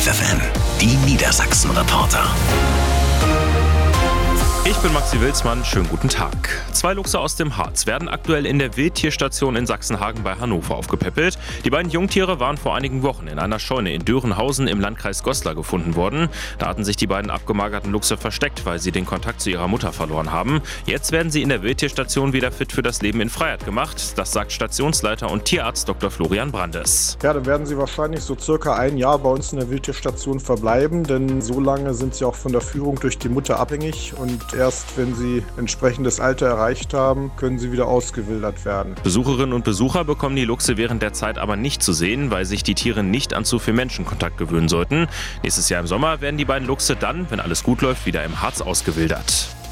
FFN, die Niedersachsen-Reporter. Ich bin Maxi Wilsmann, schönen guten Tag. 2 Luchse aus dem Harz werden aktuell in der Wildtierstation in Sachsenhagen bei Hannover aufgepäppelt. Die beiden Jungtiere waren vor einigen Wochen in einer Scheune in Dörenhausen im Landkreis Goslar gefunden worden. Da hatten sich die beiden abgemagerten Luchse versteckt, weil sie den Kontakt zu ihrer Mutter verloren haben. Jetzt werden sie in der Wildtierstation wieder fit für das Leben in Freiheit gemacht. Das sagt Stationsleiter und Tierarzt Dr. Florian Brandes. Ja, dann werden sie wahrscheinlich so circa ein Jahr bei uns in der Wildtierstation verbleiben, denn so lange sind sie auch von der Führung durch die Mutter abhängig und erst wenn sie entsprechendes Alter erreicht haben, können sie wieder ausgewildert werden. Besucherinnen und Besucher bekommen die Luchse während der Zeit aber nicht zu sehen, weil sich die Tiere nicht an zu viel Menschenkontakt gewöhnen sollten. Nächstes Jahr im Sommer werden die beiden Luchse dann, wenn alles gut läuft, wieder im Harz ausgewildert.